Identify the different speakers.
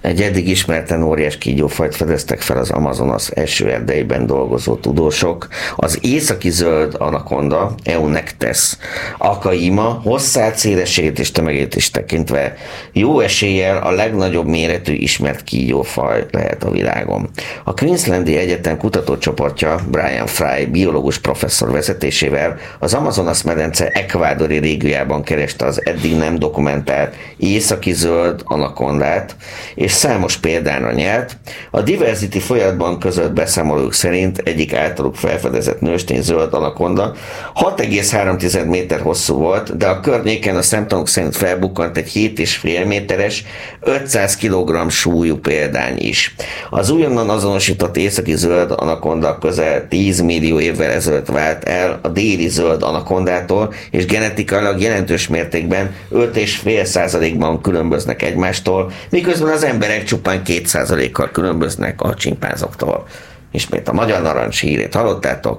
Speaker 1: Egy eddig ismerten óriás kígyófajt fedeztek fel az Amazonas esőerdeiben dolgozó tudósok. Az északi zöld anakonda, Eunectes akaima hosszát, szélességét és tömegét is tekintve jó eséllyel a legnagyobb méretű ismert kígyófaj lehet a világon. A Queenslandi Egyetem kutatócsoportja Brian Fry biológus professzor vezetésével az Amazonas medence ekvádori régiójában kereste az eddig nem dokumentált északi zöld anakondát, és számos példára nyert. A Diversity folyamatban között beszámolók szerint egyik általuk felfedezett nőstény zöld anakonda 6,3 méter hosszú volt, de a környéken a szemtanúk szerint felbukkant egy 7,5 méteres, 500 kg súlyú példány is. Az újonnan azonosított északi zöld anakonda közel 10 millió évvel ezelőtt vált el a déli zöld anakondától, és genetikailag jelentős mértékben 5,5%-ban különböznek egymástól, miközben az emberek csupán 2%-kal különböznek a csimpánzoktól. Ismét a Magyar Narancs hírét hallottátok.